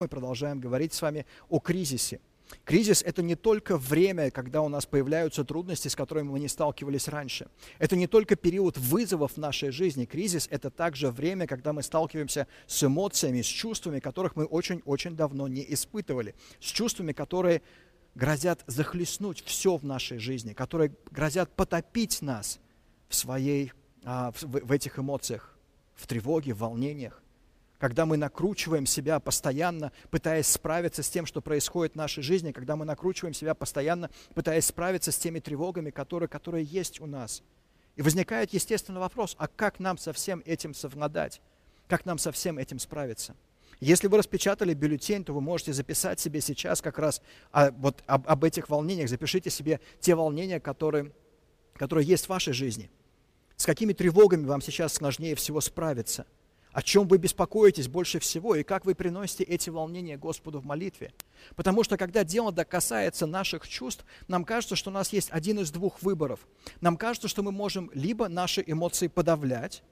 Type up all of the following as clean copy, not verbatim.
Мы продолжаем говорить с вами о кризисе. Кризис – это не только время, когда у нас появляются трудности, с которыми мы не сталкивались раньше. Это не только период вызовов в нашей жизни. Кризис – это также время, когда мы сталкиваемся с эмоциями, с чувствами, которых мы очень-очень давно не испытывали. С чувствами, которые грозят захлестнуть все в нашей жизни, которые грозят потопить нас в этих эмоциях, в тревоге, в волнениях. Когда мы накручиваем себя постоянно, пытаясь справиться с тем, что происходит в нашей жизни, когда мы накручиваем себя постоянно, пытаясь справиться с теми тревогами, которые есть у нас. И возникает естественный вопрос, а как нам со всем этим совладать? Как нам со всем этим справиться? Если вы распечатали бюллетень, то вы можете записать себе сейчас как раз об этих волнениях. Запишите себе те волнения, которые есть в вашей жизни. С какими тревогами вам сейчас сложнее всего справиться? О чем вы беспокоитесь больше всего и как вы приносите эти волнения Господу в молитве. Потому что когда дело касается наших чувств, нам кажется, что у нас есть один из двух выборов. Нам кажется, что мы можем либо наши эмоции подавлять,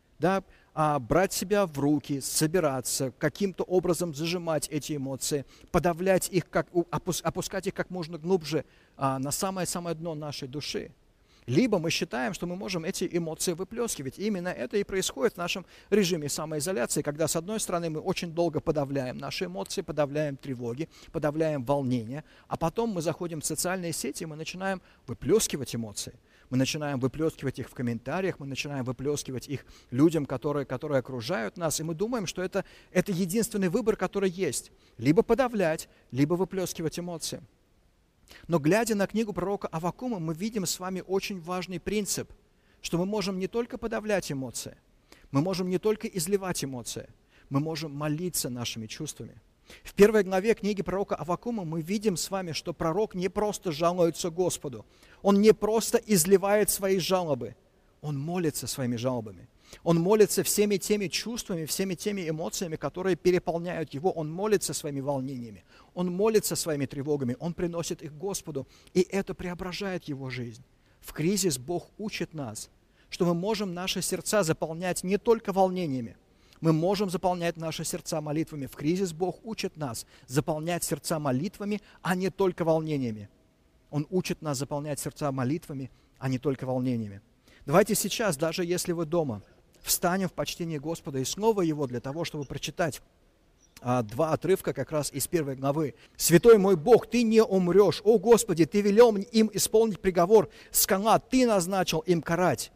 брать себя в руки, собираться, каким-то образом зажимать эти эмоции, подавлять их, опускать их как можно глубже на самое-самое дно нашей души. Либо мы считаем, что мы можем эти эмоции выплескивать. И именно это и происходит в нашем режиме самоизоляции, когда, с одной стороны, мы очень долго подавляем наши эмоции, подавляем тревоги, подавляем волнения, а потом мы заходим в социальные сети, и мы начинаем выплескивать эмоции. Мы начинаем выплескивать их в комментариях, мы начинаем выплескивать их людям, которые окружают нас, и мы думаем, что это единственный выбор, который есть. Либо подавлять, либо выплескивать эмоции. Но глядя на книгу пророка Аввакума, мы видим с вами очень важный принцип, что мы можем не только подавлять эмоции, мы можем не только изливать эмоции, мы можем молиться нашими чувствами. В первой главе книги пророка Аввакума мы видим с вами, что пророк не просто жалуется Господу, он не просто изливает свои жалобы, он молится своими жалобами. Он молится всеми теми чувствами, всеми теми эмоциями, которые переполняют его. Он молится своими волнениями, он молится своими тревогами, он приносит их Господу, и это преображает его жизнь. В кризис Бог учит нас, что мы можем наши сердца заполнять не только волнениями, мы можем заполнять наши сердца молитвами. В кризис Бог учит нас заполнять сердца молитвами, а не только волнениями. Он учит нас заполнять сердца молитвами, а не только волнениями. Давайте сейчас, даже если вы дома, встанем в почтении Господа и снова Его для того, чтобы прочитать два отрывка как раз из первой главы. «Святой мой Бог, Ты не умрешь. О Господи, Ты велел им исполнить приговор. Скала, Ты назначил им карать.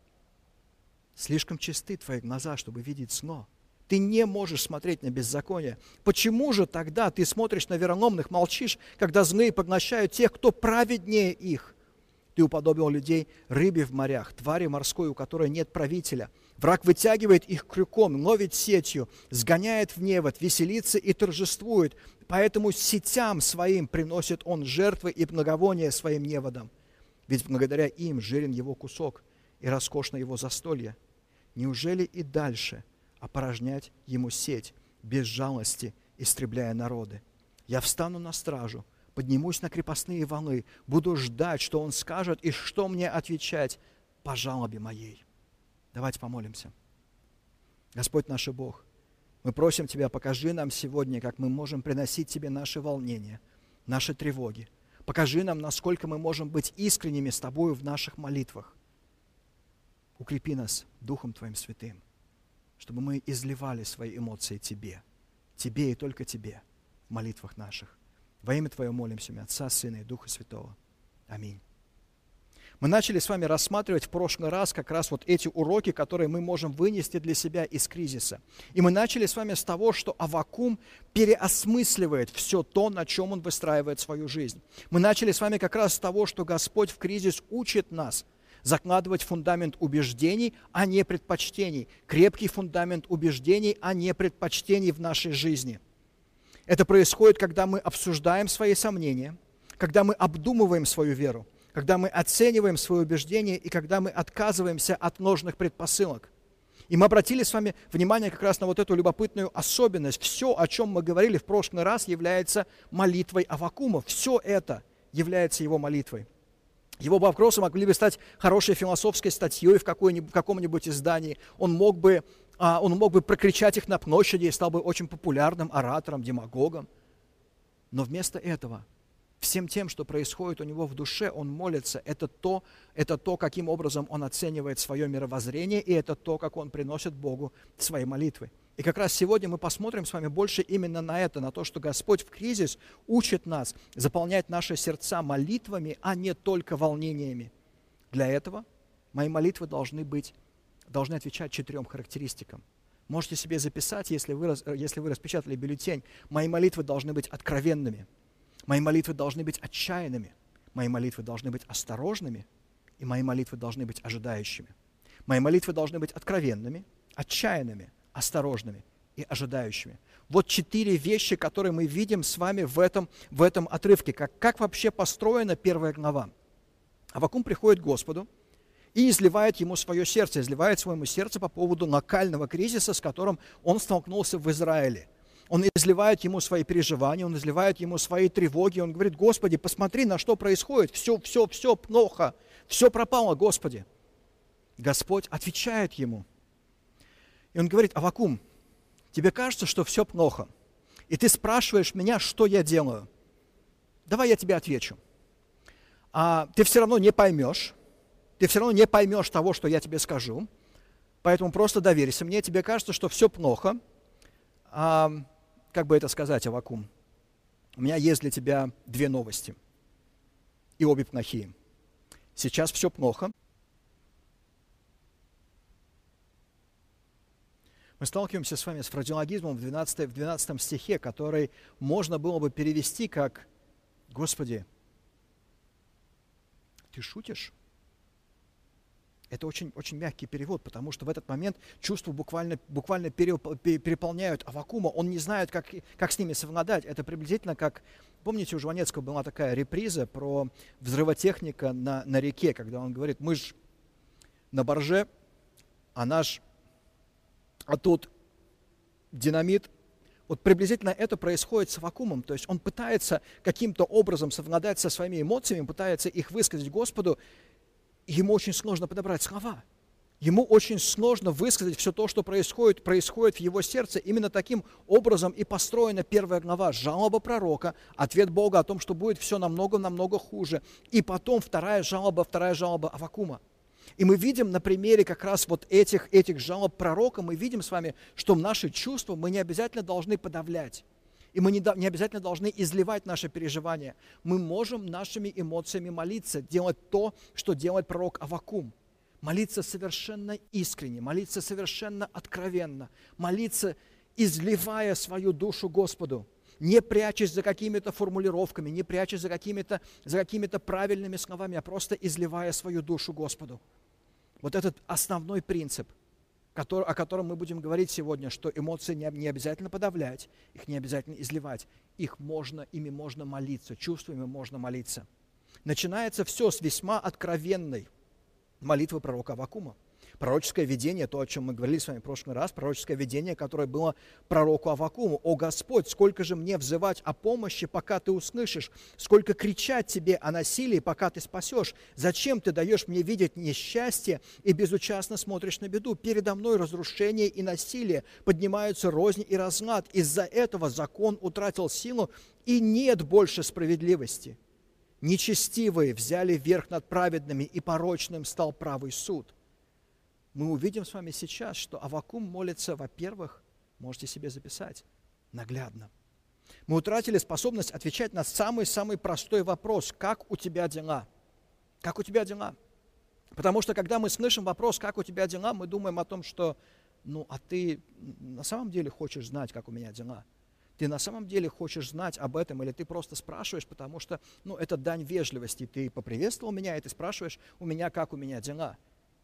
Слишком чисты Твои глаза, чтобы видеть зло. Ты не можешь смотреть на беззаконие. Почему же тогда Ты смотришь на вероломных, молчишь, когда злые поглощают тех, кто праведнее их? Ты уподобил людей рыбе в морях, твари морской, у которой нет правителя. Враг вытягивает их крюком, ловит сетью, сгоняет в невод, веселится и торжествует. Поэтому сетям своим приносит он жертвы и благовония своим неводам. Ведь благодаря им жирен его кусок и роскошно его застолье. Неужели и дальше опорожнять ему сеть, без жалости истребляя народы? Я встану на стражу, поднимусь на крепостные валы, буду ждать, что он скажет и что мне отвечать по жалобе моей». Давайте помолимся. Господь наш Бог, мы просим Тебя, покажи нам сегодня, как мы можем приносить Тебе наши волнения, наши тревоги. Покажи нам, насколько мы можем быть искренними с Тобою в наших молитвах. Укрепи нас Духом Твоим Святым, чтобы мы изливали свои эмоции Тебе и только Тебе в молитвах наших. Во имя Твое молимся, Отца, Сына и Духа Святого. Аминь. Мы начали с вами рассматривать в прошлый раз как раз вот эти уроки, которые мы можем вынести для себя из кризиса. И мы начали с вами с того, что Аввакум переосмысливает все то, на чем он выстраивает свою жизнь. Мы начали с вами как раз с того, что Господь в кризис учит нас закладывать фундамент убеждений, а не предпочтений. Крепкий фундамент убеждений, а не предпочтений в нашей жизни. Это происходит, когда мы обсуждаем свои сомнения, когда мы обдумываем свою веру, когда мы оцениваем свои убеждения и когда мы отказываемся от ложных предпосылок. И мы обратили с вами внимание как раз на вот эту любопытную особенность. Все, о чем мы говорили в прошлый раз, является молитвой Аввакума. Все это является его молитвой. Его вопросы могли бы стать хорошей философской статьей в каком-нибудь издании. Он мог бы Он мог бы прокричать их на площади и стал бы очень популярным оратором, демагогом. Но вместо этого, всем тем, что происходит у него в душе, он молится. Это то, каким образом он оценивает свое мировоззрение, и это то, как он приносит Богу свои молитвы. И как раз сегодня мы посмотрим с вами больше именно на это, на то, что Господь в кризис учит нас заполнять наши сердца молитвами, а не только волнениями. Для этого мои молитвы должны отвечать 4 характеристикам. Можете себе записать, если вы распечатали бюллетень. Мои молитвы должны быть откровенными. Мои молитвы должны быть отчаянными. Мои молитвы должны быть осторожными. И мои молитвы должны быть ожидающими. Мои молитвы должны быть откровенными, отчаянными, осторожными и ожидающими. Вот 4 вещи, которые мы видим с вами в этом отрывке. Как вообще построена 1 глава. Аввакум приходит к Господу и изливает ему свое сердце, изливает своему сердцу по поводу локального кризиса, с которым он столкнулся в Израиле. Он изливает ему свои переживания, он изливает ему свои тревоги, он говорит: Господи, посмотри, на что происходит, все плохо, все пропало, Господи. Господь отвечает ему. И он говорит: Аввакум, тебе кажется, что все плохо, и ты спрашиваешь меня, что я делаю. Давай я тебе отвечу. Ты все равно не поймешь, того, что я тебе скажу, поэтому просто доверься мне. Тебе кажется, что все плохо. Как бы это сказать, Аввакум? У меня есть для тебя 2 новости, и обе плохие. Сейчас все плохо. Мы сталкиваемся с вами с фразеологизмом в 12 стихе, который можно было бы перевести как: Господи, ты шутишь? Это очень, очень мягкий перевод, потому что в этот момент чувства буквально переполняют Аввакума. Он не знает, как с ними совладать. Это приблизительно как, помните, у Жванецкого была такая реприза про взрывотехника на реке, когда он говорит: мы ж на барже, а тут динамит. Вот приблизительно это происходит с Аввакумом. То есть он пытается каким-то образом совладать со своими эмоциями, пытается их высказать Господу. Ему очень сложно подобрать слова. Ему очень сложно высказать все то, что происходит в его сердце. Именно таким образом и построена 1 глава. Жалоба пророка, ответ Бога о том, что будет все намного хуже. И потом вторая жалоба Аввакума. И мы видим на примере как раз вот этих жалоб пророка, мы видим с вами, что наши чувства мы не обязательно должны подавлять. И мы не обязательно должны изливать наши переживания. Мы можем нашими эмоциями молиться, делать то, что делает пророк Аввакум. Молиться совершенно искренне, молиться совершенно откровенно, молиться, изливая свою душу Господу, не прячась за какими-то формулировками, не прячась за какими-то правильными словами, а просто изливая свою душу Господу. Вот этот основной принцип, о котором мы будем говорить сегодня, что эмоции не обязательно подавлять, их не обязательно изливать, ими можно молиться, чувствами можно молиться. Начинается все с весьма откровенной молитвы пророка Аввакума. Пророческое видение, то, о чем мы говорили с вами в прошлый раз, пророческое видение, которое было пророку Аввакуму. «О Господь, сколько же мне взывать о помощи, пока ты услышишь, сколько кричать тебе о насилии, пока ты спасешь. Зачем ты даешь мне видеть несчастье и безучастно смотришь на беду? Передо мной разрушение и насилие, поднимаются рознь и разлад. Из-за этого закон утратил силу, и нет больше справедливости. Нечестивые взяли верх над праведными, и порочным стал правый суд». Мы увидим с вами сейчас, что Аввакум молится, во-первых, можете себе записать, наглядно. Мы утратили способность отвечать на самый-самый простой вопрос: как у тебя дела? Как у тебя дела? Потому что, когда мы слышим вопрос «как у тебя дела?», мы думаем о том, что а ты на самом деле хочешь знать, как у меня дела? Ты на самом деле хочешь знать об этом, или ты просто спрашиваешь, потому что это дань вежливости. Ты поприветствовал меня, и ты спрашиваешь у меня, как у меня дела?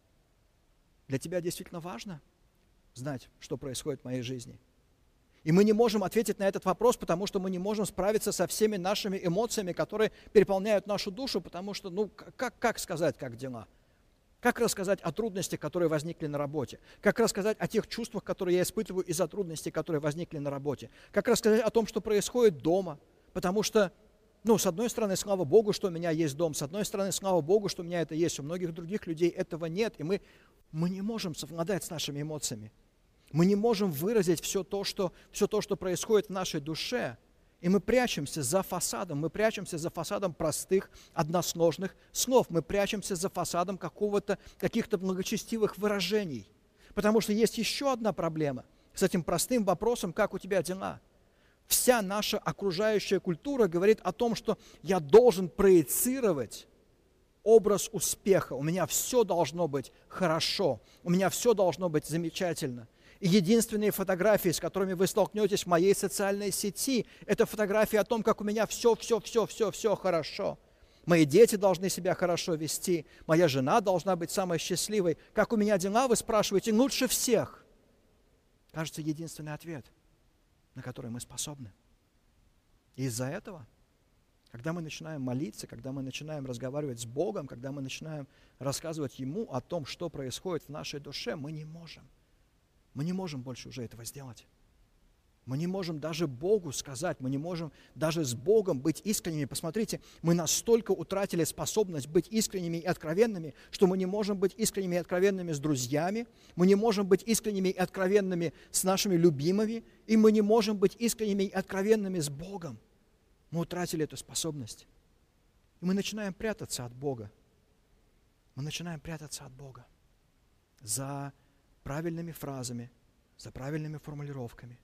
Для тебя действительно важно знать, что происходит в моей жизни? И мы не можем ответить на этот вопрос, потому что мы не можем справиться со всеми нашими эмоциями, которые переполняют нашу душу, потому что, как сказать, как дела? Как рассказать о трудностях, которые возникли на работе? Как рассказать о тех чувствах, которые я испытываю из-за трудностей, которые возникли на работе? Как рассказать о том, что происходит дома? Потому что, с одной стороны, слава Богу, что у меня есть дом, с одной стороны, слава Богу, что у меня это есть, у многих других людей этого нет, и мы не можем совладать с нашими эмоциями. Мы не можем выразить все то, что происходит в нашей душе. И мы прячемся за фасадом. Мы прячемся за фасадом простых, односложных слов. Мы прячемся за фасадом каких-то многочестивых выражений. Потому что есть еще одна проблема с этим простым вопросом: как у тебя дела? Вся наша окружающая культура говорит о том, что я должен проецировать образ успеха. У меня все должно быть хорошо. У меня все должно быть замечательно. И единственные фотографии, с которыми вы столкнетесь в моей социальной сети, это фотографии о том, как у меня все хорошо. Мои дети должны себя хорошо вести. Моя жена должна быть самой счастливой. Как у меня дела, вы спрашиваете? Лучше всех. Кажется, единственный ответ, на который мы способны. И из-за этого, когда мы начинаем молиться, когда мы начинаем разговаривать с Богом, когда мы начинаем рассказывать Ему о том, что происходит в нашей душе, мы не можем. Мы не можем больше уже этого сделать. Мы не можем даже Богу сказать, мы не можем даже с Богом быть искренними. Посмотрите, мы настолько утратили способность быть искренними и откровенными, что мы не можем быть искренними и откровенными с друзьями, мы не можем быть искренними и откровенными с нашими любимыми, и мы не можем быть искренними и откровенными с Богом. Мы утратили эту способность. И мы начинаем прятаться от Бога. Мы начинаем прятаться от Бога за правильными фразами, за правильными формулировками,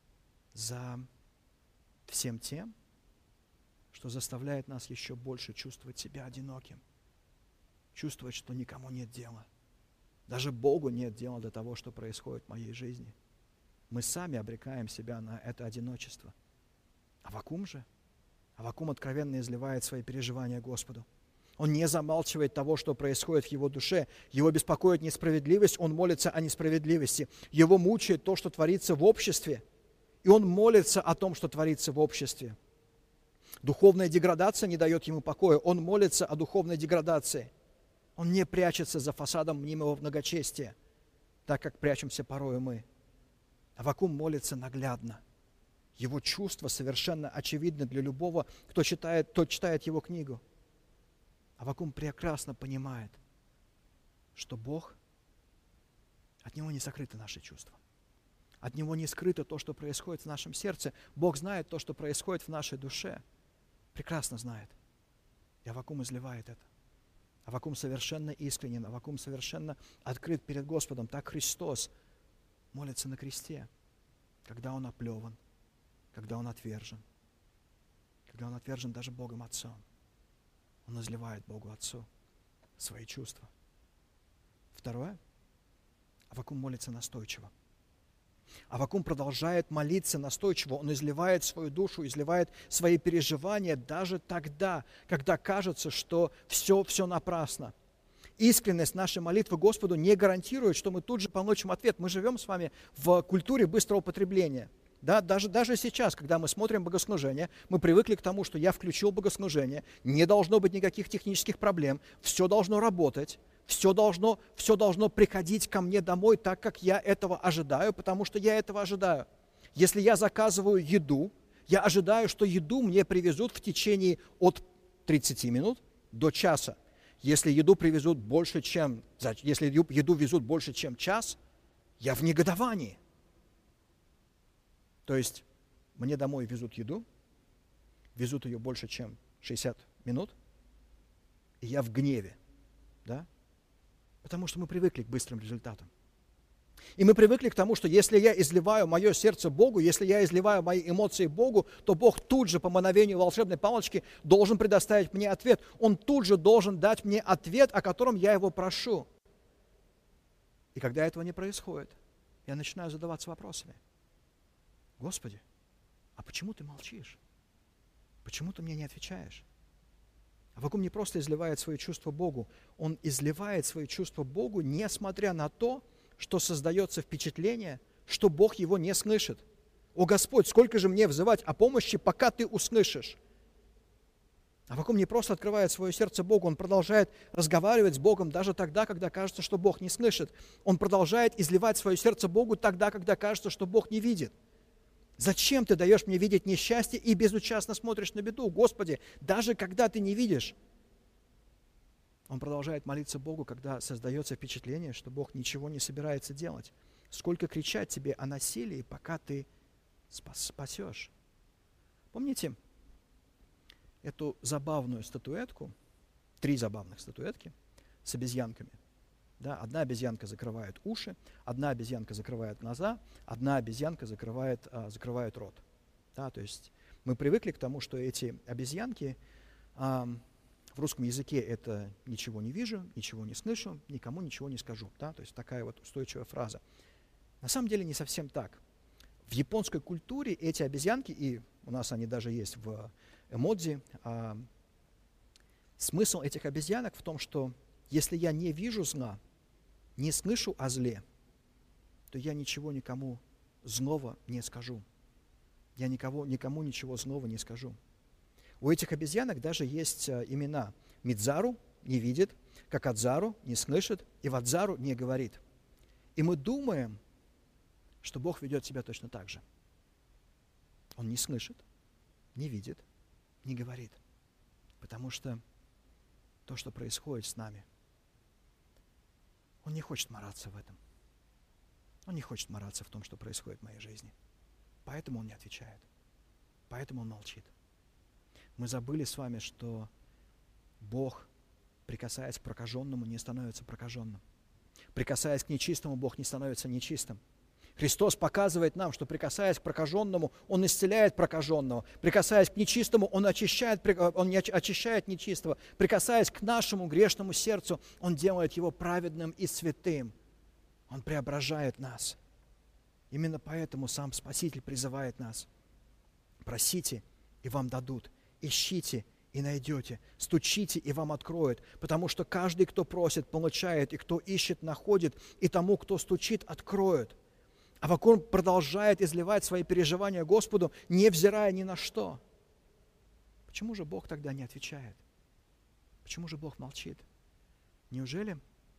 за всем тем, что заставляет нас еще больше чувствовать себя одиноким, чувствовать, что никому нет дела. Даже Богу нет дела до того, что происходит в моей жизни. Мы сами обрекаем себя на это одиночество. Аввакум же? Аввакум откровенно изливает свои переживания Господу. Он не замалчивает того, что происходит в его душе. Его беспокоит несправедливость, он молится о несправедливости. Его мучает то, что творится в обществе. И он молится о том, что творится в обществе. Духовная деградация не дает ему покоя. Он молится о духовной деградации. Он не прячется за фасадом мнимого многочестия, так как прячемся порою мы. Аввакум молится наглядно. Его чувства совершенно очевидны для любого, кто читает его книгу. Аввакум прекрасно понимает, что Бог, от Него не сокрыты наши чувства. От Него не скрыто то, что происходит в нашем сердце. Бог знает то, что происходит в нашей душе. Прекрасно знает. И Аввакум изливает это. Аввакум совершенно искренен, Аввакум совершенно открыт перед Господом. Так Христос молится на кресте, когда Он оплеван, когда Он отвержен даже Богом Отцом. Он изливает Богу Отцу свои чувства. Второе. Аввакум молится настойчиво. Аввакум продолжает молиться настойчиво. Он изливает свою душу, изливает свои переживания даже тогда, когда кажется, что все напрасно. Искренность нашей молитвы Господу не гарантирует, что мы тут же получим ответ. Мы живем с вами в культуре быстрого потребления. Да, даже сейчас, когда мы смотрим богослужение, мы привыкли к тому, что я включил богослужение, не должно быть никаких технических проблем, все должно работать, все должно приходить ко мне домой так, как я этого ожидаю, потому что я этого ожидаю. Если я заказываю еду, я ожидаю, что еду мне привезут в течение от 30 минут до часа. Если еду везут больше, чем час, я в негодовании. То есть мне домой везут еду, везут ее больше, чем 60 минут, и я в гневе, да? Потому что мы привыкли к быстрым результатам. И мы привыкли к тому, что если я изливаю мое сердце Богу, если я изливаю мои эмоции Богу, то Бог тут же по мановению волшебной палочки должен предоставить мне ответ. Он тут же должен дать мне ответ, о котором я его прошу. И когда этого не происходит, я начинаю задаваться вопросами. Господи, а почему ты молчишь? Почему ты мне не отвечаешь? Аввакум не просто изливает свои чувства Богу, он изливает свои чувства Богу, несмотря на то, что создается впечатление, что Бог его не слышит. О Господь, сколько же мне взывать о помощи, пока ты услышишь? Аввакум не просто открывает свое сердце Богу, он продолжает разговаривать с Богом даже тогда, когда кажется, что Бог не слышит. Он продолжает изливать свое сердце Богу тогда, когда кажется, что Бог не видит. Зачем ты даешь мне видеть несчастье и безучастно смотришь на беду? Господи, даже когда ты не видишь. Он продолжает молиться Богу, когда создается впечатление, что Бог ничего не собирается делать. сколько кричать тебе о насилии, пока ты спасешь. Помните эту забавную статуэтку, 3 забавных статуэтки с обезьянками? Да, одна обезьянка закрывает уши, одна обезьянка закрывает глаза, одна обезьянка закрывает рот. Да, то есть мы привыкли к тому, что эти обезьянки, в русском языке это «ничего не вижу, ничего не слышу, никому ничего не скажу». Да, то есть такая вот устойчивая фраза. На самом деле не совсем так. В японской культуре эти обезьянки, и у нас они даже есть в эмодзи, смысл этих обезьянок в том, что если я не вижу зла, не слышу о зле, то я ничего никому злого не скажу. Я никому ничего злого не скажу. У этих обезьянок даже есть имена. Мидзару не видит, Какадзару не слышит, и Вадзару не говорит. И мы думаем, что Бог ведет себя точно так же. Он не слышит, не видит, не говорит. Потому что то, что происходит с нами, Он не хочет мараться в этом. Он не хочет мараться в том, что происходит в моей жизни. Поэтому Он не отвечает. Поэтому Он молчит. Мы забыли с вами, что Бог, прикасаясь к прокаженному, не становится прокаженным. Прикасаясь к нечистому, Бог не становится нечистым. Христос показывает нам, что прикасаясь к прокаженному, Он исцеляет прокаженного. Прикасаясь к нечистому, Он очищает нечистого. Прикасаясь к нашему грешному сердцу, Он делает его праведным и святым. Он преображает нас. Именно поэтому сам Спаситель призывает нас. Просите, и вам дадут. Ищите, и найдете. Стучите, и вам откроют. Потому что каждый, кто просит, получает, и кто ищет, находит, и тому, кто стучит, откроют. А вокруг продолжает изливать свои переживания Господу, невзирая ни на что. Почему же Бог тогда не отвечает? Почему же Бог молчит? Неужели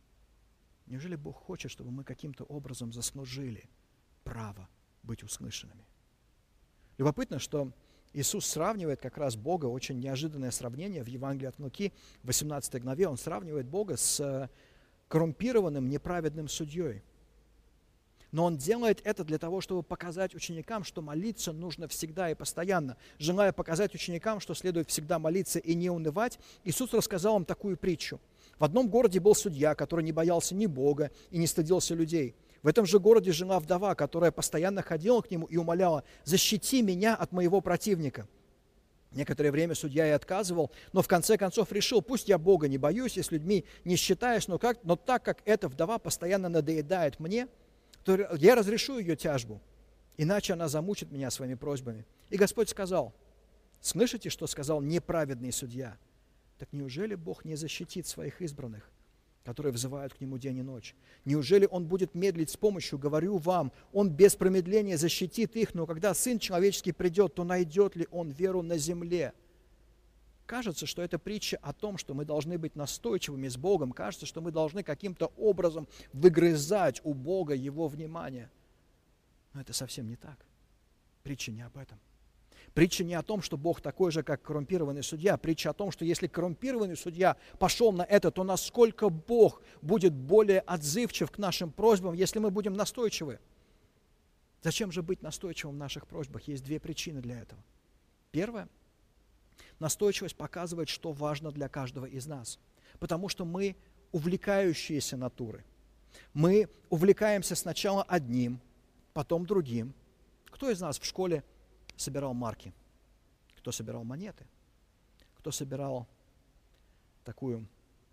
Бог хочет, чтобы мы каким-то образом заслужили право быть услышанными? Любопытно, что Иисус сравнивает как раз Бога, очень неожиданное сравнение в Евангелии от Луки, в 18 главе. Он сравнивает Бога с коррумпированным, неправедным судьей. Но Он делает это для того, чтобы показать ученикам, что молиться нужно всегда и постоянно. Желая показать ученикам, что следует всегда молиться и не унывать, Иисус рассказал им такую притчу. В одном городе был судья, который не боялся ни Бога и не стыдился людей. В этом же городе жила вдова, которая постоянно ходила к нему и умоляла: «Защити меня от моего противника». Некоторое время судья и отказывал, но в конце концов решил: пусть я Бога не боюсь и с людьми не считаюсь, но так как эта вдова постоянно надоедает мне, то я разрешу ее тяжбу, иначе она замучит меня своими просьбами. И Господь сказал: слышите, что сказал неправедный судья? Так неужели Бог не защитит своих избранных, которые взывают к Нему день и ночь? Неужели Он будет медлить с помощью? Говорю вам, Он без промедления защитит их, но когда Сын Человеческий придет, то найдет ли Он веру на земле? Кажется, что это притча о том, что мы должны быть настойчивыми с Богом. Кажется, что мы должны каким-то образом выгрызать у Бога Его внимание. Но это совсем не так. Притча не об этом. Притча не о том, что Бог такой же, как коррумпированный судья. Притча о том, что если коррумпированный судья пошел на это, то насколько Бог будет более отзывчив к нашим просьбам, если мы будем настойчивы. Зачем же быть настойчивым в наших просьбах? Есть 2 причины для этого. Первая. Настойчивость показывает, что важно для каждого из нас. Потому что мы увлекающиеся натуры. Мы увлекаемся сначала одним, потом другим. Кто из нас в школе собирал марки? Кто собирал монеты? Кто собирал такую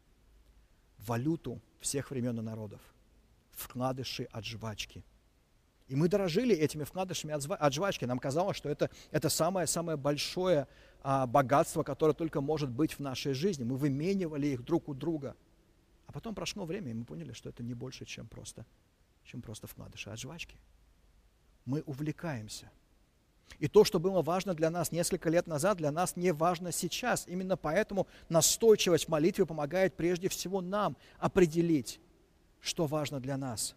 валюту всех времен и народов? Вкладыши от жвачки. И мы дорожили этими вкладышами от жвачки. Нам казалось, что это самое большое богатство, которое только может быть в нашей жизни. Мы выменивали их друг у друга. А потом прошло время, и мы поняли, что это не больше, чем просто вкладыши от жвачки. Мы увлекаемся. И то, что было важно для нас несколько лет назад, для нас не важно сейчас. Именно поэтому настойчивость в молитве помогает прежде всего нам определить, что важно для нас.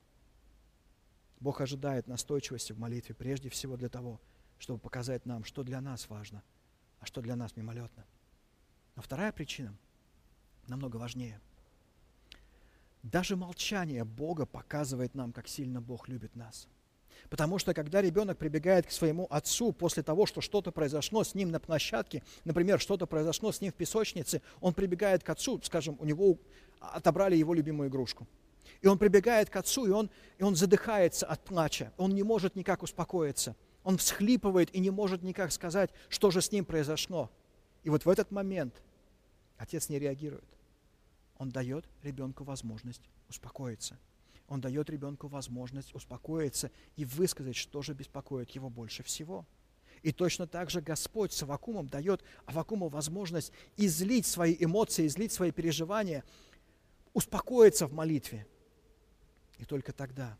Бог ожидает настойчивости в молитве прежде всего для того, чтобы показать нам, что для нас важно, а что для нас мимолетно. Но вторая причина намного важнее. Даже молчание Бога показывает нам, как сильно Бог любит нас. Потому что когда ребенок прибегает к своему отцу после того, что что-то произошло с ним на площадке, например, что-то произошло с ним в песочнице, он прибегает к отцу, скажем, у него отобрали его любимую игрушку. И он прибегает к отцу, и он задыхается от плача, он не может никак успокоиться. Он всхлипывает и не может никак сказать, что же с ним произошло. И вот в этот момент отец не реагирует. Он дает ребенку возможность успокоиться. Он дает ребенку возможность успокоиться и высказать, что же беспокоит его больше всего. И точно так же Господь с Аввакумом дает Аввакуму возможность излить свои эмоции, излить свои переживания, успокоиться в молитве. И только тогда,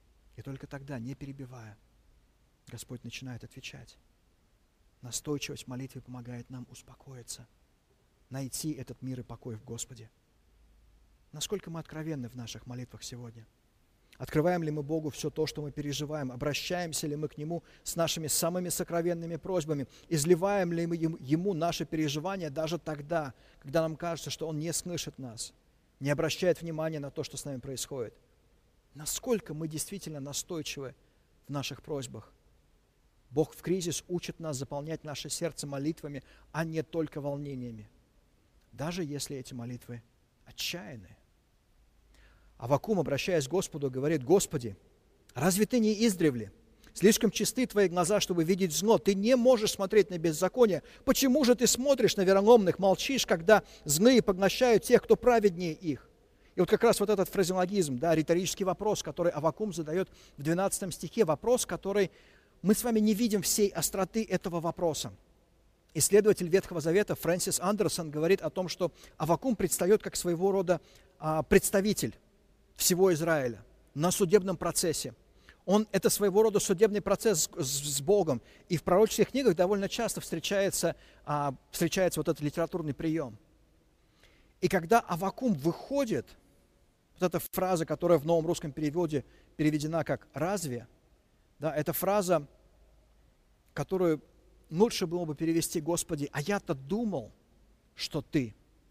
не перебивая, Господь начинает отвечать. Настойчивость в молитве помогает нам успокоиться, найти этот мир и покой в Господе. Насколько мы откровенны в наших молитвах сегодня? Открываем ли мы Богу все то, что мы переживаем? Обращаемся ли мы к Нему с нашими самыми сокровенными просьбами? Изливаем ли мы Ему наши переживания даже тогда, когда нам кажется, что Он не слышит нас, не обращает внимания на то, что с нами происходит? Насколько мы действительно настойчивы в наших просьбах? Бог в кризис учит нас заполнять наше сердце молитвами, а не только волнениями, даже если эти молитвы отчаянные. Аввакум, обращаясь к Господу, говорит: «Господи, разве Ты не издревле? Слишком чисты Твои глаза, чтобы видеть зло. Ты не можешь смотреть на беззаконие. Почему же Ты смотришь на вероломных, молчишь, когда злые поглощают тех, кто праведнее их?» И вот как раз вот этот фразеологизм, риторический вопрос, который Аввакум задает в 12 стихе, вопрос, который мы с вами не видим всей остроты этого вопроса. Исследователь Ветхого Завета Фрэнсис Андерсон говорит о том, что Аввакум предстает как своего рода представитель всего Израиля на судебном процессе. Это своего рода судебный процесс с Богом. И в пророческих книгах довольно часто встречается вот этот литературный прием. И когда Аввакум выходит, вот эта фраза, которая в новом русском переводе переведена как «разве», это фраза, которую лучше было бы перевести: «Господи, а я-то думал, что Ты».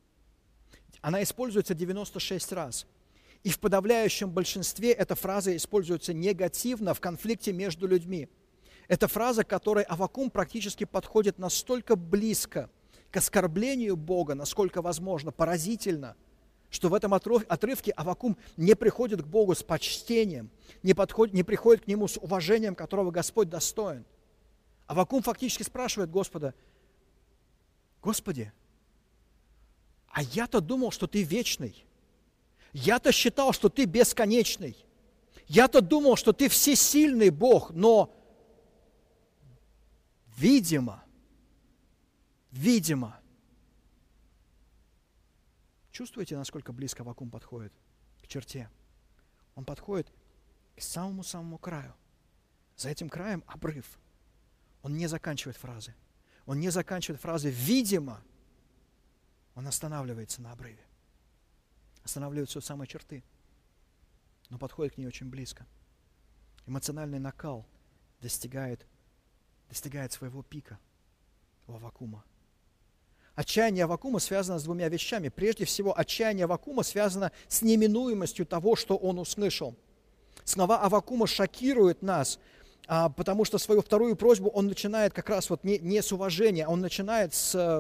Она используется 96 раз. И в подавляющем большинстве эта фраза используется негативно в конфликте между людьми. Это фраза, к которой Аввакум практически подходит настолько близко к оскорблению Бога, насколько возможно, поразительно, что в этом отрывке Аввакум не приходит к Богу с почтением, не приходит к Нему с уважением, которого Господь достоин. Аввакум фактически спрашивает Господа: «Господи, а я-то думал, что Ты вечный. Я-то считал, что Ты бесконечный. Я-то думал, что Ты всесильный Бог, но, видимо, чувствуете, насколько близко Аввакум подходит к черте? Он подходит к самому-самому краю. За этим краем обрыв. Он не заканчивает фразы. Он не заканчивает фразы «видимо». Он останавливается на обрыве. Останавливается у самой черты, но подходит к ней очень близко. Эмоциональный накал достигает своего пика у Аввакума. Отчаяние Аввакума связано с двумя вещами. Прежде всего, отчаяние Аввакума связано с неминуемостью того, что он услышал. Слова Аввакума шокируют нас, потому что свою вторую просьбу он начинает как раз не с уважения, он начинает с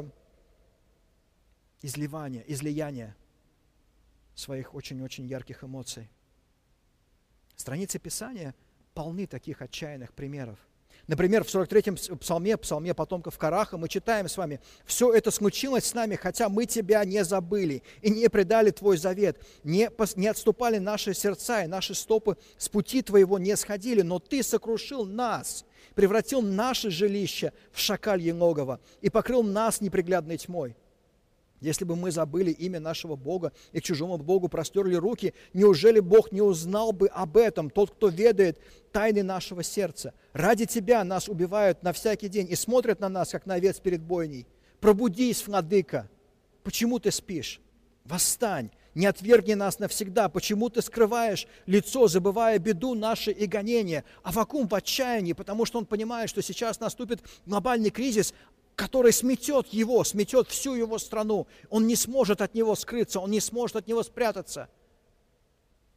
излияния своих очень-очень ярких эмоций. Страницы Писания полны таких отчаянных примеров. Например, в 43-м псалме потомков Караха, мы читаем с вами: «Все это случилось с нами, хотя мы Тебя не забыли и не предали Твой завет, не отступали наши сердца, и наши стопы с пути Твоего не сходили, но Ты сокрушил нас, превратил наше жилище в шакалье логово и покрыл нас неприглядной тьмой. Если бы мы забыли имя нашего Бога и к чужому Богу простерли руки, неужели Бог не узнал бы об этом, тот, кто ведает тайны нашего сердца? Ради Тебя нас убивают на всякий день и смотрят на нас, как на овец перед бойней. Пробудись, владыка! Почему ты спишь? Восстань! Не отвергни нас навсегда! Почему ты скрываешь лицо, забывая беду наши и гонения?» Аввакум в отчаянии, потому что он понимает, что сейчас наступит глобальный кризис, который сметет всю его страну. Он не сможет от него скрыться, он не сможет от него спрятаться.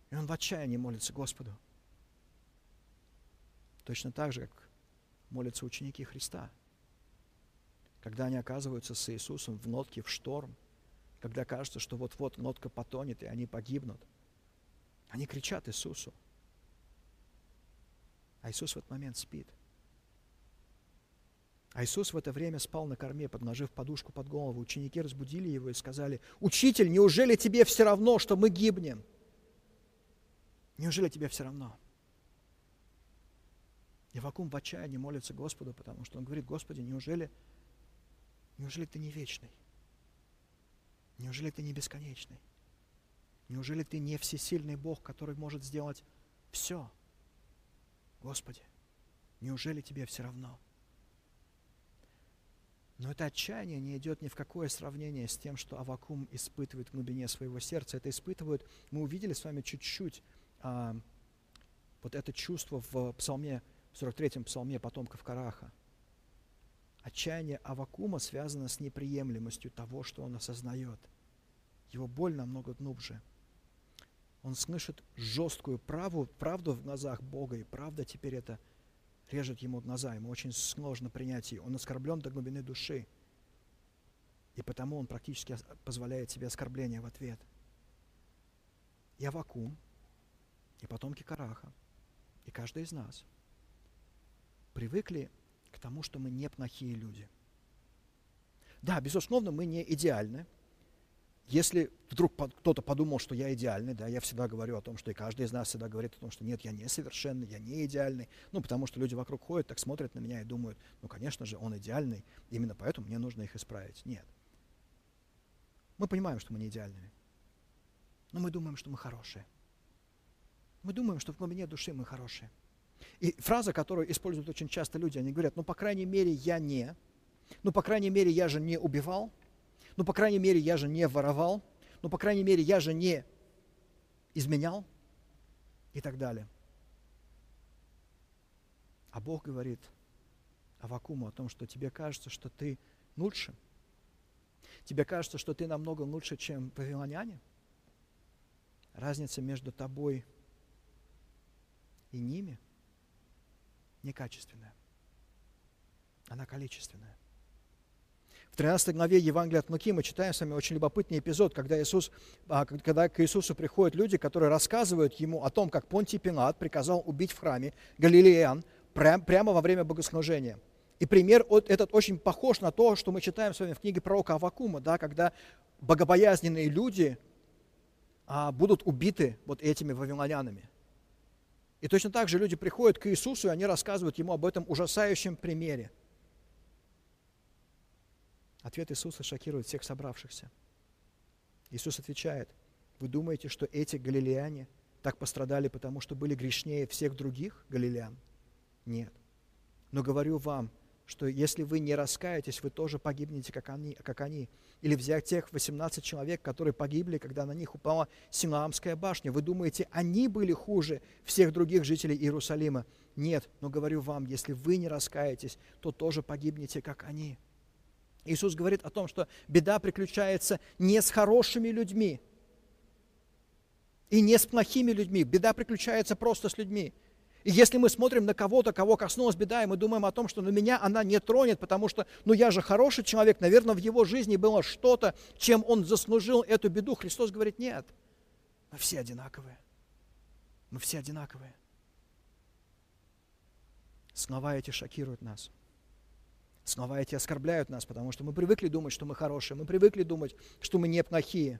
И он в отчаянии молится Господу. Точно так же, как молятся ученики Христа. Когда они оказываются с Иисусом в лодке, в шторм, когда кажется, что вот-вот лодка потонет, и они погибнут, они кричат Иисусу. А Иисус в этот момент спит. А Иисус в это время спал на корме, подложив подушку под голову. Ученики разбудили его и сказали: «Учитель, неужели тебе все равно, что мы гибнем? Неужели тебе все равно?» Аввакум в отчаянии молится Господу, потому что он говорит: «Господи, неужели ты не вечный? Неужели ты не бесконечный? Неужели ты не всесильный Бог, который может сделать все? Господи, неужели тебе все равно?» Но это отчаяние не идет ни в какое сравнение с тем, что Аввакум испытывает в глубине своего сердца. Это испытывают, мы увидели с вами чуть-чуть вот это чувство в псалме, в 43-м псалме потомков Караха. Отчаяние Аввакума связано с неприемлемостью того, что он осознает. Его боль намного глубже. Он слышит жесткую правду в глазах Бога, и правда теперь это режет ему глаза, ему очень сложно принять ее. Он оскорблен до глубины души, и потому он практически позволяет себе оскорбление в ответ. И Аввакум, и потомки Караха, и каждый из нас привыкли к тому, что мы не плохие люди. Да, безусловно, мы не идеальны. Если вдруг кто-то подумал, что я идеальный, да, я всегда говорю о том, что и каждый из нас всегда говорит о том, что нет, я не совершенный, я не идеальный. Потому что люди вокруг ходят, так смотрят на меня и думают: конечно же, он идеальный, именно поэтому мне нужно их исправить. Нет. Мы понимаем, что мы не идеальные, но мы думаем, что мы хорошие. Мы думаем, что в глубине души мы хорошие. И фраза, которую используют очень часто люди, они говорят: по крайней мере, я не, по крайней мере, я же не убивал, по крайней мере, я же не воровал, по крайней мере, я же не изменял и так далее. А Бог говорит Аввакуму о том, что тебе кажется, что ты лучше. Тебе кажется, что ты намного лучше, чем вавилоняне. Разница между тобой и ними некачественная. Она количественная. В 13 главе Евангелия от Луки мы читаем с вами очень любопытный эпизод, когда к Иисусу приходят люди, которые рассказывают ему о том, как Понтий Пилат приказал убить в храме галилеян прямо во время богослужения. И пример этот очень похож на то, что мы читаем с вами в книге пророка Аввакума, да, когда богобоязненные люди будут убиты вот этими вавилонянами. И точно так же люди приходят к Иисусу, и они рассказывают ему об этом ужасающем примере. Ответ Иисуса шокирует всех собравшихся. Иисус отвечает: вы думаете, что эти галилеяне так пострадали, потому что были грешнее всех других галилеян? Нет. Но говорю вам, что если вы не раскаетесь, вы тоже погибнете, как они. Или взять тех 18 человек, которые погибли, когда на них упала Силаамская башня. Вы думаете, они были хуже всех других жителей Иерусалима? Нет. Но говорю вам, если вы не раскаетесь, то тоже погибнете, как они. Иисус говорит о том, что беда приключается не с хорошими людьми и не с плохими людьми. Беда приключается просто с людьми. И если мы смотрим на кого-то, кого коснулась беда, и мы думаем о том, что меня она не тронет, потому что я же хороший человек, наверное, в его жизни было что-то, чем он заслужил эту беду. Христос говорит: нет, мы все одинаковые. Мы все одинаковые. Слова эти шокируют нас. Слова эти оскорбляют нас, потому что мы привыкли думать, что мы хорошие, мы привыкли думать, что мы не плохие.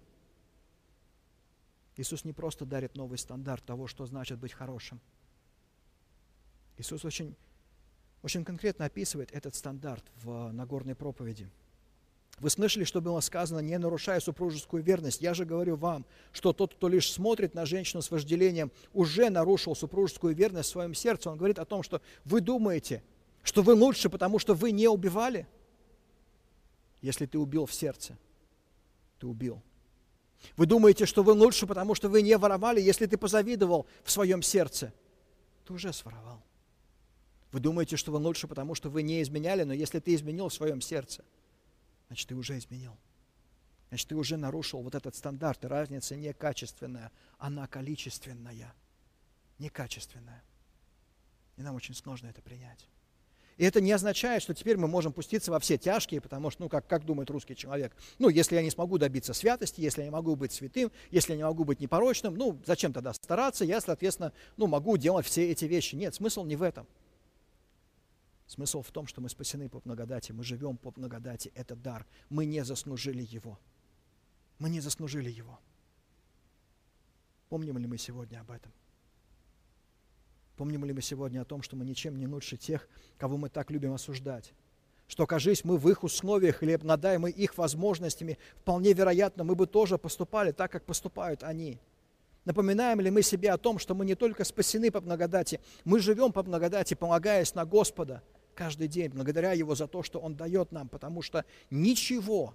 Иисус не просто дарит новый стандарт того, что значит быть хорошим. Иисус очень конкретно описывает этот стандарт в Нагорной проповеди. Вы слышали, что было сказано: не нарушая супружескую верность. Я же говорю вам, что тот, кто лишь смотрит на женщину с вожделением, уже нарушил супружескую верность в своем сердце. Он говорит о том, что вы думаете, что вы лучше, потому что вы не убивали? Если ты убил в сердце, ты убил. Вы думаете, что вы лучше, потому что вы не воровали? Если ты позавидовал в своем сердце, ты уже своровал. Вы думаете, что вы лучше, потому что вы не изменяли, но если ты изменил в своем сердце, значит, ты уже изменил. Значит, ты уже нарушил вот этот стандарт, и разница не качественная, она количественная, не качественная. И нам очень сложно это принять. И это не означает, что теперь мы можем пуститься во все тяжкие, потому что, как думает русский человек, если я не смогу добиться святости, если я не могу быть святым, если я не могу быть непорочным, зачем тогда стараться, я, соответственно, могу делать все эти вещи. Нет, смысл не в этом. Смысл в том, что мы спасены по благодати, мы живем по благодати, это дар. Мы не заслужили его. Мы не заслужили его. Помним ли мы сегодня об этом? Помним ли мы сегодня о том, что мы ничем не лучше тех, кого мы так любим осуждать? Что, кажись, мы в их условиях или обладаем их возможностями, вполне вероятно, мы бы тоже поступали так, как поступают они. Напоминаем ли мы себе о том, что мы не только спасены по благодати, мы живем по благодати, полагаясь на Господа каждый день, благодаря Его за то, что Он дает нам, потому что ничего,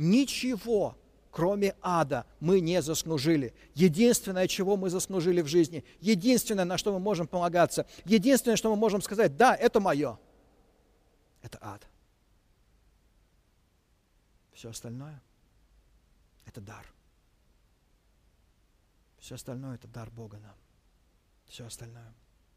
кроме ада, мы не заслужили. Единственное, чего мы заслужили в жизни, единственное, на что мы можем полагаться, единственное, что мы можем сказать, да, это мое, это ад. Все остальное – это дар. Все остальное – это дар Бога нам. Все остальное.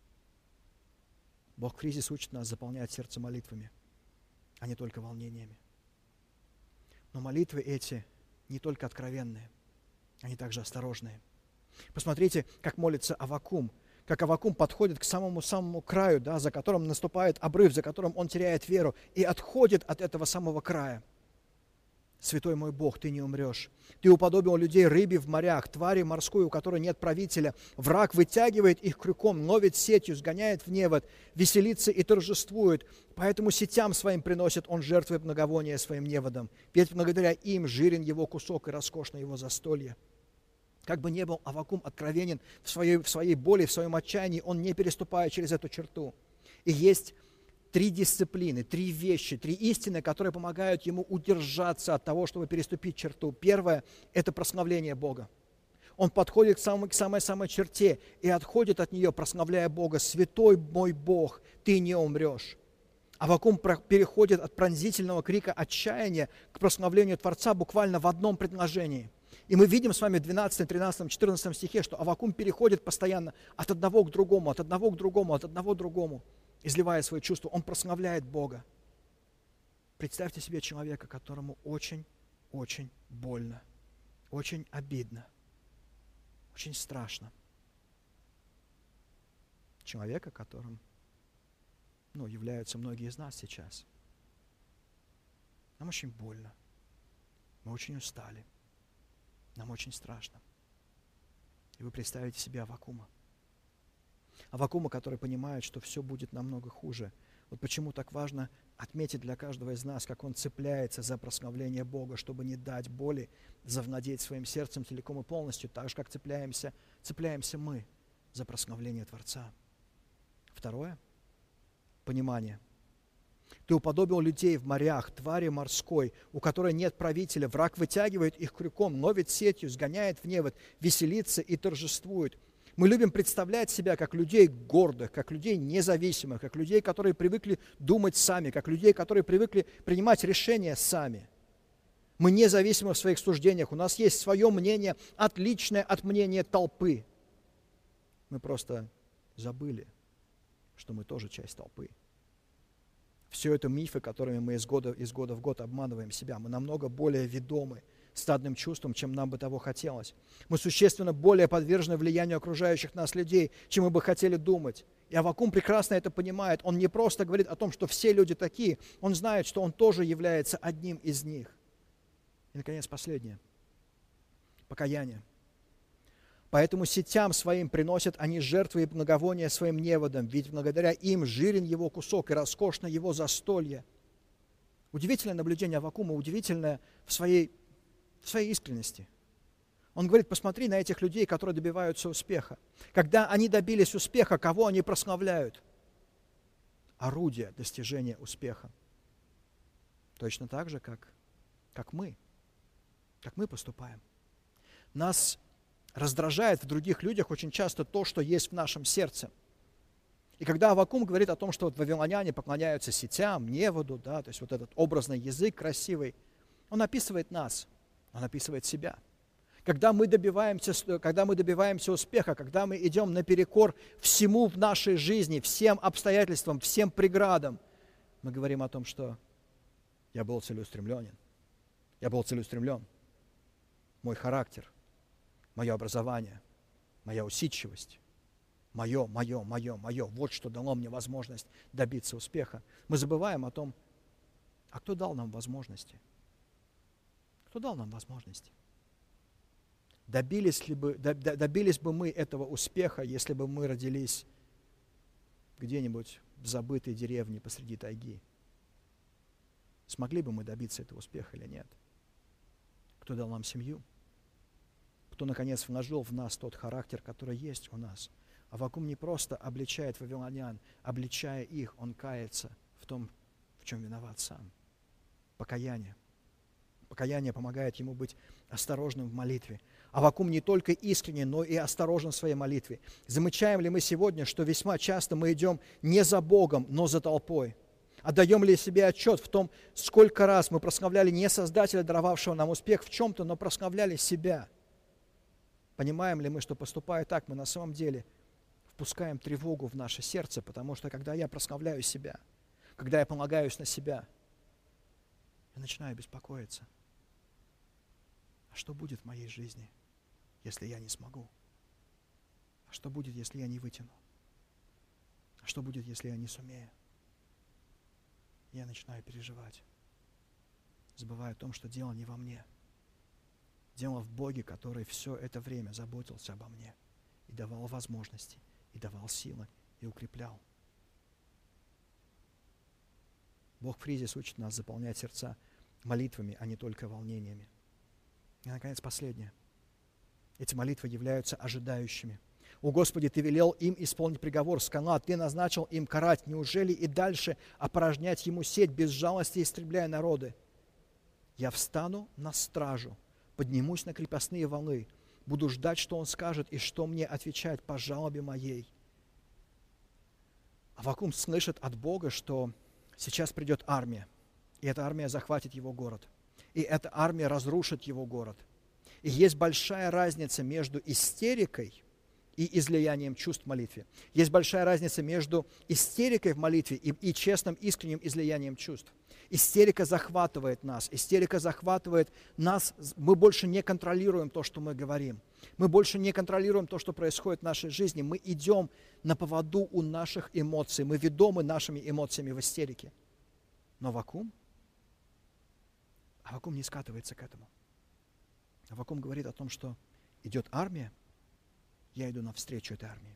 Бог в кризис учит нас заполнять сердце молитвами, а не только волнениями. Но молитвы эти не только откровенные, они также осторожные. Посмотрите, как молится Аввакум, как Аввакум подходит к самому краю, за которым наступает обрыв, за которым он теряет веру и отходит от этого самого края. «Святой мой Бог, ты не умрешь. Ты уподобил людей рыбе в морях, твари морской, у которой нет правителя. Враг вытягивает их крюком, ловит сетью, сгоняет в невод, веселится и торжествует. Поэтому сетям своим приносит он жертвы благовония своим неводом. Ведь благодаря им жирен его кусок и роскошно его застолье». Как бы ни был Аввакум откровенен в своей боли, в своем отчаянии, он не переступает через эту черту. И есть 3 дисциплины, 3 вещи, 3 истины, которые помогают ему удержаться от того, чтобы переступить черту. Первое – это прославление Бога. Он подходит к самой черте и отходит от нее, прославляя Бога. «Святой мой Бог, ты не умрешь». Аввакум переходит от пронзительного крика отчаяния к прославлению Творца буквально в одном предложении. И мы видим с вами в 12, 13, 14 стихе, что Аввакум переходит постоянно от одного к другому, от одного к другому, от одного к другому. Изливая свои чувства, он прославляет Бога. Представьте себе человека, которому очень больно, очень обидно, очень страшно. Человека, которым являются многие из нас сейчас. Нам очень больно, мы очень устали, нам очень страшно. И вы представите себе Аввакума. Аввакума, который понимает, что все будет намного хуже. Вот почему так важно отметить для каждого из нас, как он цепляется за прославление Бога, чтобы не дать боли завладеть своим сердцем целиком и полностью, так же, как цепляемся мы за прославление Творца. Второе – понимание. «Ты уподобил людей в морях, твари морской, у которой нет правителя, враг вытягивает их крюком, ловит сетью, сгоняет в невод, веселится и торжествует». Мы любим представлять себя как людей гордых, как людей независимых, как людей, которые привыкли думать сами, как людей, которые привыкли принимать решения сами. Мы независимы в своих суждениях, у нас есть свое мнение, отличное от мнения толпы. Мы просто забыли, что мы тоже часть толпы. Все это мифы, которыми мы из года в год обманываем себя. Мы намного более ведомы стадным чувством, чем нам бы того хотелось. Мы существенно более подвержены влиянию окружающих нас людей, чем мы бы хотели думать. И Аввакум прекрасно это понимает. Он не просто говорит о том, что все люди такие, он знает, что он тоже является одним из них. И, наконец, последнее. Покаяние. «Поэтому сетям своим приносят они жертвы и благовония своим неводам, ведь благодаря им жирен его кусок и роскошно его застолье». Удивительное наблюдение Аввакума, удивительное в своей искренности. Он говорит, посмотри на этих людей, которые добиваются успеха. Когда они добились успеха, кого они прославляют? Орудие достижения успеха. Точно так же, как мы поступаем. Нас раздражает в других людях очень часто то, что есть в нашем сердце. И когда Аввакум говорит о том, что вавилоняне поклоняются сетям, неводу, то есть вот этот образный язык красивый, он описывает нас. Он описывает себя. Когда мы добиваемся успеха, когда мы идем наперекор всему в нашей жизни, всем обстоятельствам, всем преградам, мы говорим о том, что я был целеустремлен. Мой характер, мое образование, моя усидчивость, мое. Вот что дало мне возможность добиться успеха. Мы забываем о том, а кто дал нам возможности? Кто дал нам возможности? Добились бы мы этого успеха, если бы мы родились где-нибудь в забытой деревне посреди тайги? Смогли бы мы добиться этого успеха или нет? Кто дал нам семью? Кто, наконец, вложил в нас тот характер, который есть у нас? Аввакум не просто обличает вавилонян, обличая их, он кается в том, в чем виноват сам. Покаяние. Покаяние помогает ему быть осторожным в молитве. Аввакум не только искренен, но и осторожен в своей молитве. Замечаем ли мы сегодня, что весьма часто мы идем не за Богом, но за толпой? Отдаем ли себе отчет в том, сколько раз мы прославляли не Создателя, даровавшего нам успех в чем-то, но прославляли себя? Понимаем ли мы, что, поступая так, мы на самом деле впускаем тревогу в наше сердце, потому что когда я прославляю себя, когда я полагаюсь на себя, я начинаю беспокоиться. А что будет в моей жизни, если я не смогу? А что будет, если я не вытяну? А что будет, если я не сумею? Я начинаю переживать, забывая о том, что дело не во мне. Дело в Боге, который все это время заботился обо мне и давал возможности, и давал силы, и укреплял. Бог Фризис учит нас заполнять сердца молитвами, а не только волнениями. И, наконец, последнее. Эти молитвы являются ожидающими. «О Господи, Ты велел им исполнить приговор, скала, Ты назначил им карать, неужели и дальше опорожнять ему сеть, без жалости истребляя народы? Я встану на стражу, поднимусь на крепостные валы, буду ждать, что он скажет, и что мне отвечать по жалобе моей». Аввакум слышит от Бога, что сейчас придет армия, и эта армия захватит его город, и эта армия разрушит его город. И есть большая разница между истерикой и излиянием чувств в молитве. Есть большая разница между истерикой в молитве и честным, искренним излиянием чувств. Истерика захватывает нас, мы больше не контролируем то, что мы говорим. Мы больше не контролируем то, что происходит в нашей жизни. Мы идем на поводу у наших эмоций, мы ведомы нашими эмоциями в истерике. Но Аввакум не скатывается к этому. Аввакум говорит о том, что идет армия, я иду навстречу этой армии.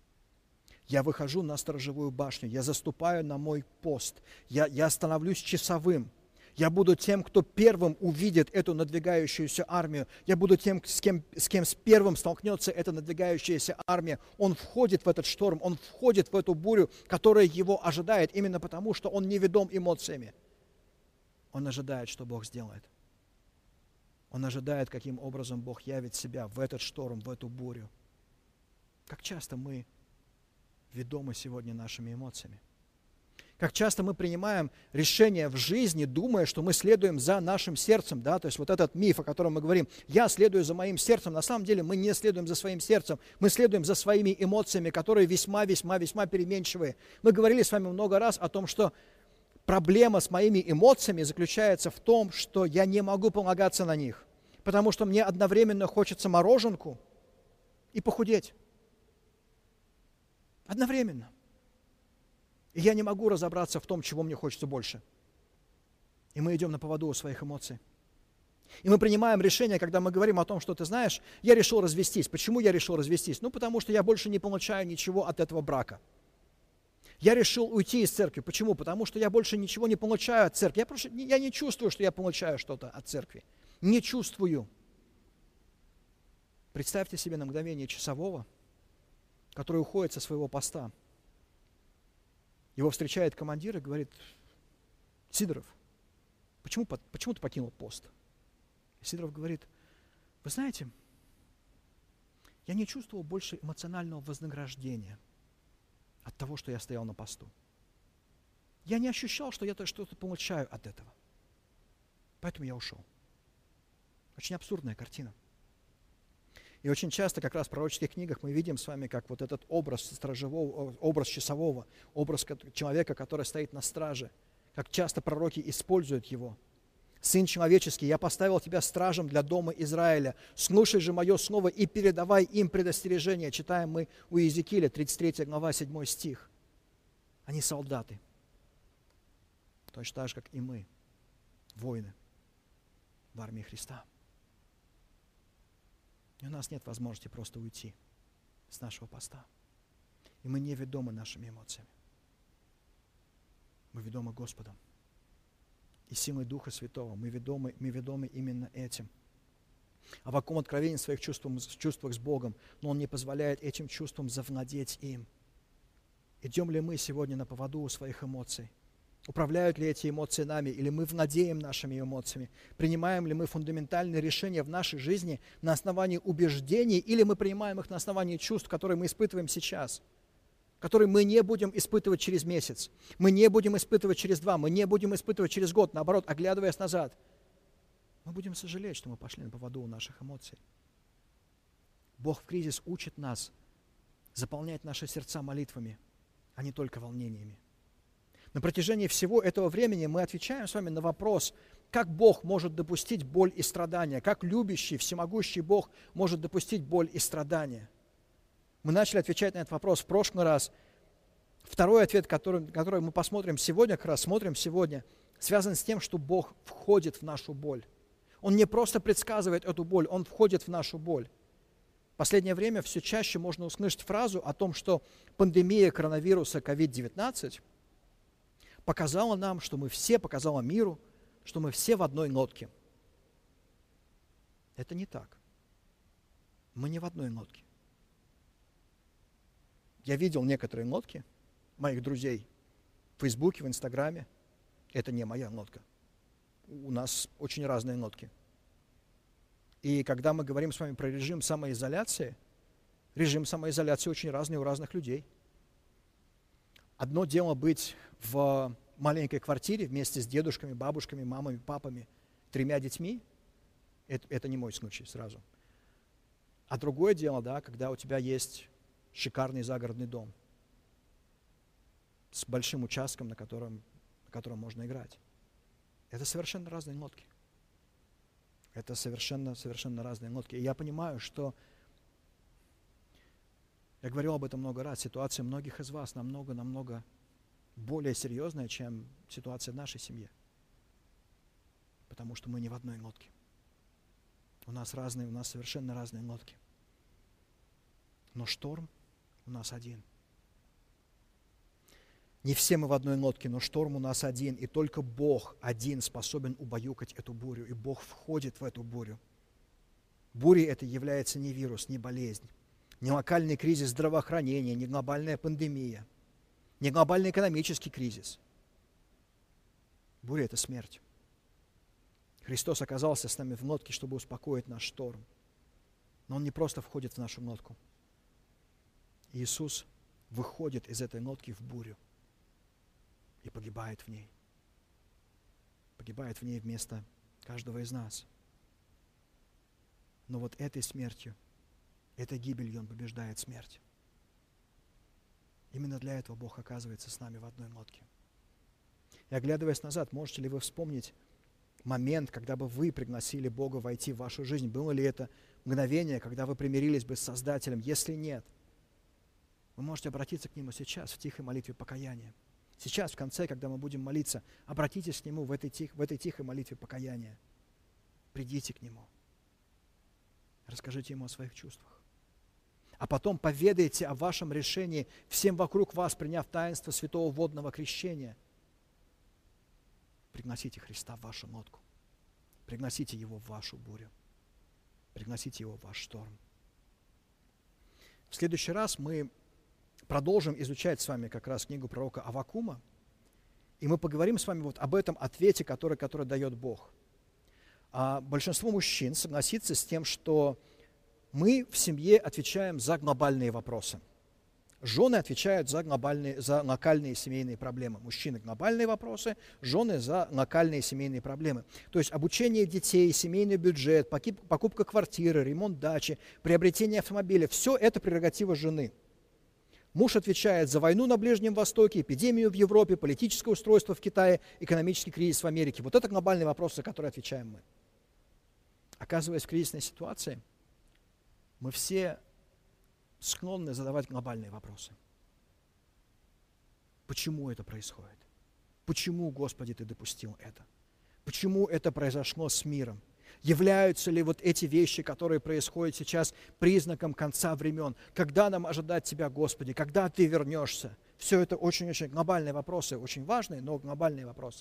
Я выхожу на сторожевую башню, я заступаю на мой пост, я становлюсь часовым. Я буду тем, кто первым увидит эту надвигающуюся армию. Я буду тем, с кем первым столкнется эта надвигающаяся армия. Он входит в этот шторм, он входит в эту бурю, которая его ожидает, именно потому, что он не ведом эмоциями. Он ожидает, что Бог сделает. Он ожидает, каким образом Бог явит себя в этот шторм, в эту бурю. Как часто мы ведомы сегодня нашими эмоциями? Как часто мы принимаем решения в жизни, думая, что мы следуем за нашим сердцем, да? То есть вот этот миф, о котором мы говорим, я следую за моим сердцем, на самом деле мы не следуем за своим сердцем, мы следуем за своими эмоциями, которые весьма переменчивые. Мы говорили с вами много раз о том, что проблема с моими эмоциями заключается в том, что я не могу полагаться на них, потому что мне одновременно хочется мороженку и похудеть. Одновременно. И я не могу разобраться в том, чего мне хочется больше. И мы идем на поводу у своих эмоций. И мы принимаем решение, когда мы говорим о том, что, ты знаешь, я решил развестись. Почему я решил развестись? Ну, потому что я больше не получаю ничего от этого брака. Я решил уйти из церкви. Почему? Потому что я больше ничего не получаю от церкви. Я не чувствую, что я получаю что-то от церкви. Не чувствую. Представьте себе на мгновение часового, который уходит со своего поста. Его встречает командир и говорит: Сидоров, почему ты покинул пост? И Сидоров говорит: вы знаете, я не чувствовал больше эмоционального вознаграждения от того, что я стоял на посту. Я не ощущал, что я что-то получаю от этого. Поэтому я ушел. Очень абсурдная картина. И очень часто как раз в пророческих книгах мы видим с вами, как вот этот образ сторожевого, образ часового, образ человека, который стоит на страже, как часто пророки используют его. «Сын человеческий, я поставил тебя стражем для дома Израиля. Слушай же мое слово и передавай им предостережение». Читаем мы у Иезекииля, 33 глава, 7 стих. Они солдаты, точно так же, как и мы, воины в армии Христа. И у нас нет возможности просто уйти с нашего поста. И мы не ведомы нашими эмоциями. Мы ведомы Господом. И силой Духа Святого мы ведомы именно этим. Аввакум откровенен в своих чувствах с Богом, но он не позволяет этим чувствам завладеть им. Идем ли мы сегодня на поводу у своих эмоций? Управляют ли эти эмоции нами, или мы владеем нашими эмоциями? Принимаем ли мы фундаментальные решения в нашей жизни на основании убеждений, или мы принимаем их на основании чувств, которые мы испытываем сейчас, которые мы не будем испытывать через месяц, мы не будем испытывать через 2, мы не будем испытывать через год, наоборот, оглядываясь назад, мы будем сожалеть, что мы пошли на поводу у наших эмоций. Бог в кризис учит нас заполнять наши сердца молитвами, а не только волнениями. На протяжении всего этого времени мы отвечаем с вами на вопрос, как Бог может допустить боль и страдания, как любящий, всемогущий Бог может допустить боль и страдания. Мы начали отвечать на этот вопрос в прошлый раз. Второй ответ, который мы посмотрим сегодня, как раз смотрим сегодня, связан с тем, что Бог входит в нашу боль. Он не просто предсказывает эту боль, Он входит в нашу боль. В последнее время все чаще можно услышать фразу о том, что пандемия коронавируса COVID-19 показала нам, что мы все, показала миру, что мы все в одной лодке. Это не так. Мы не в одной лодке. Я видел некоторые лодки моих друзей в Фейсбуке, в Инстаграме. Это не моя лодка. У нас очень разные лодки. И когда мы говорим с вами про режим самоизоляции очень разный у разных людей. Одно дело быть в маленькой квартире вместе с дедушками, бабушками, мамами, папами, 3 детьми. Это не мой случай сразу. А другое дело, да, когда у тебя есть шикарный загородный дом с большим участком, на котором можно играть. Это совершенно разные лодки. Это совершенно разные лодки. И я понимаю, что, я говорил об этом много раз, ситуация многих из вас намного более серьезная, чем ситуация в нашей семье. Потому что мы не в одной лодке. У нас совершенно разные лодки. Но шторм у нас один. Не все мы в одной лодке, но шторм у нас один, и только Бог один способен убаюкать эту бурю, и Бог входит в эту бурю. Бурей это является не вирус, не болезнь, не локальный кризис здравоохранения, не глобальная пандемия, не глобальный экономический кризис. Буря – это смерть. Христос оказался с нами в лодке, чтобы успокоить наш шторм. Но Он не просто входит в нашу лодку. Иисус выходит из этой лодки в бурю и погибает в ней. Погибает в ней вместо каждого из нас. Но вот этой смертью, этой гибелью Он побеждает смерть. Именно для этого Бог оказывается с нами в одной лодке. И оглядываясь назад, можете ли вы вспомнить момент, когда бы вы пригласили Бога войти в вашу жизнь? Было ли это мгновение, когда вы примирились бы с Создателем? Если нет, вы можете обратиться к Нему сейчас в тихой молитве покаяния. Сейчас, в конце, когда мы будем молиться, обратитесь к Нему в этой тихой молитве покаяния. Придите к Нему. Расскажите Ему о своих чувствах. А потом поведайте о вашем решении всем вокруг вас, приняв таинство святого водного крещения. Пригласите Христа в вашу лодку. Пригласите Его в вашу бурю. Пригласите Его в ваш шторм. В следующий раз мы продолжим изучать с вами как раз книгу пророка Аввакума, и мы поговорим с вами вот об этом ответе, который дает Бог. Большинство мужчин согласится с тем, что мы в семье отвечаем за глобальные вопросы. Жены отвечают за локальные семейные проблемы. Мужчины – глобальные вопросы, жены – за локальные семейные проблемы. То есть обучение детей, семейный бюджет, покупка квартиры, ремонт дачи, приобретение автомобиля – все это прерогатива жены. Муж отвечает за войну на Ближнем Востоке, эпидемию в Европе, политическое устройство в Китае, экономический кризис в Америке. Вот это глобальные вопросы, за которые отвечаем мы. Оказываясь в кризисной ситуации, мы все склонны задавать глобальные вопросы. Почему это происходит? Почему, Господи, Ты допустил это? Почему это произошло с миром? Являются ли вот эти вещи, которые происходят сейчас, признаком конца времен? Когда нам ожидать Тебя, Господи? Когда Ты вернешься? Все это очень-очень глобальные вопросы, очень важные, но глобальные вопросы.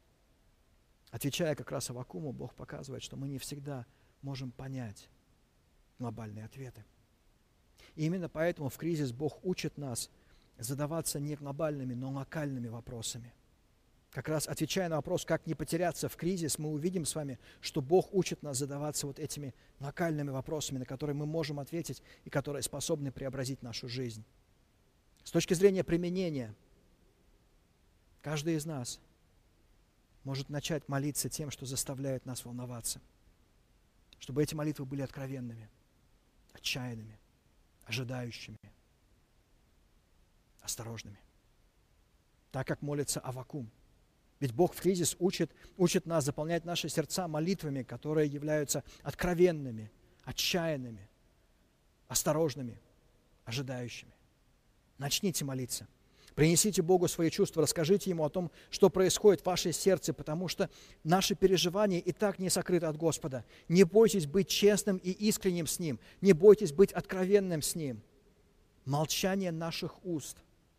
Отвечая как раз Аввакуму, Бог показывает, что мы не всегда можем понять глобальные ответы. И именно поэтому в кризис Бог учит нас задаваться не глобальными, но локальными вопросами. Как раз отвечая на вопрос, как не потеряться в кризис, мы увидим с вами, что Бог учит нас задаваться вот этими локальными вопросами, на которые мы можем ответить и которые способны преобразить нашу жизнь. С точки зрения применения, каждый из нас может начать молиться тем, что заставляет нас волноваться, чтобы эти молитвы были откровенными, отчаянными, ожидающими, осторожными. Так, как молится Аввакум. Ведь Бог в кризис учит нас заполнять наши сердца молитвами, которые являются откровенными, отчаянными, осторожными, ожидающими. Начните молиться. Принесите Богу свои чувства, расскажите Ему о том, что происходит в вашем сердце, потому что наши переживания и так не сокрыты от Господа. Не бойтесь быть честным и искренним с Ним. Не бойтесь быть откровенным с Ним. Молчание наших уст,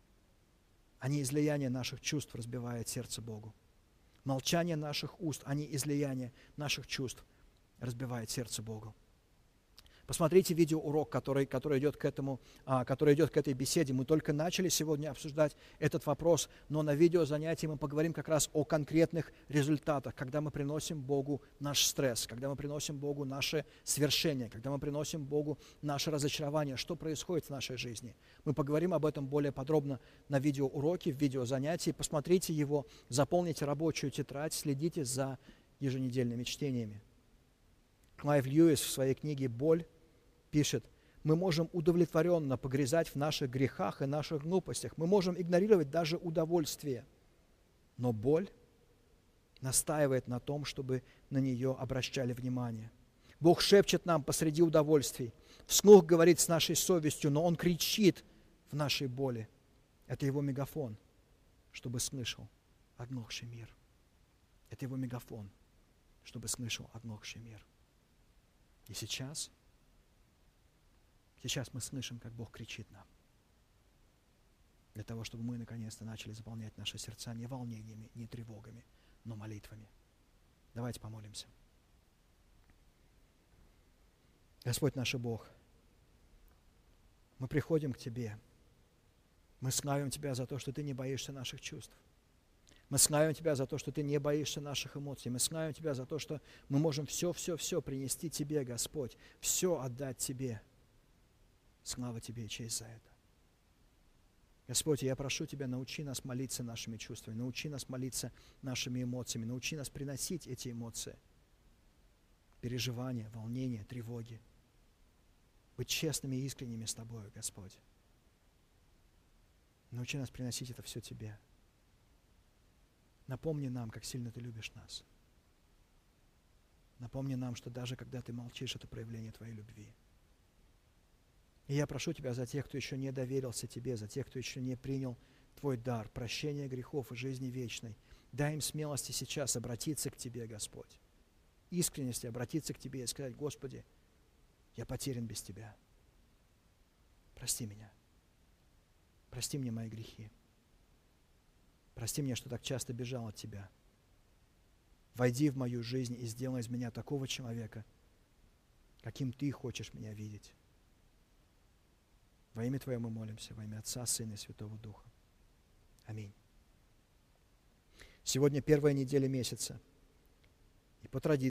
а не излияние наших чувств разбивает сердце Богу. Молчание наших уст, а не излияние наших чувств разбивает сердце Богу. Посмотрите видеоурок, который идет к этой беседе. Мы только начали сегодня обсуждать этот вопрос, но на видеозанятии мы поговорим как раз о конкретных результатах, когда мы приносим Богу наш стресс, когда мы приносим Богу наше свершение, когда мы приносим Богу наше разочарование, что происходит в нашей жизни. Мы поговорим об этом более подробно на видеоуроке, в видеозанятии. Посмотрите его, заполните рабочую тетрадь, следите за еженедельными чтениями. Клайв Льюис в своей книге «Боль» пишет: мы можем удовлетворенно погрязать в наших грехах и наших глупостях, мы можем игнорировать даже удовольствие, но боль настаивает на том, чтобы на нее обращали внимание. Бог шепчет нам посреди удовольствий, вслух говорит с нашей совестью, но Он кричит в нашей боли. Это Его мегафон, чтобы слышал оглохший мир. Это Его мегафон, чтобы слышал оглохший мир. И сейчас мы слышим, как Бог кричит нам. Для того, чтобы мы наконец-то начали заполнять наши сердца не волнениями, не тревогами, но молитвами. Давайте помолимся. Господь наш Бог, мы приходим к Тебе. Мы славим Тебя за то, что Ты не боишься наших чувств. Мы славим Тебя за то, что Ты не боишься наших эмоций. Мы славим Тебя за то, что мы можем все принести Тебе, Господь, все отдать Тебе. Слава Тебе и честь за это. Господь, я прошу Тебя, научи нас молиться нашими чувствами, научи нас молиться нашими эмоциями, научи нас приносить эти эмоции, переживания, волнения, тревоги, быть честными и искренними с Тобою, Господь. Научи нас приносить это все Тебе. Напомни нам, как сильно Ты любишь нас. Напомни нам, что даже когда Ты молчишь, это проявление Твоей любви. И я прошу Тебя за тех, кто еще не доверился Тебе, за тех, кто еще не принял Твой дар, прощения грехов и жизни вечной. Дай им смелости сейчас обратиться к Тебе, Господь. Искренности обратиться к Тебе и сказать: Господи, я потерян без Тебя. Прости меня. Прости мне мои грехи. Прости мне, что так часто бежал от Тебя. Войди в мою жизнь и сделай из меня такого человека, каким Ты хочешь меня видеть. Во имя Твое мы молимся, во имя Отца, Сына и Святого Духа. Аминь. Сегодня первая неделя месяца. И по традиции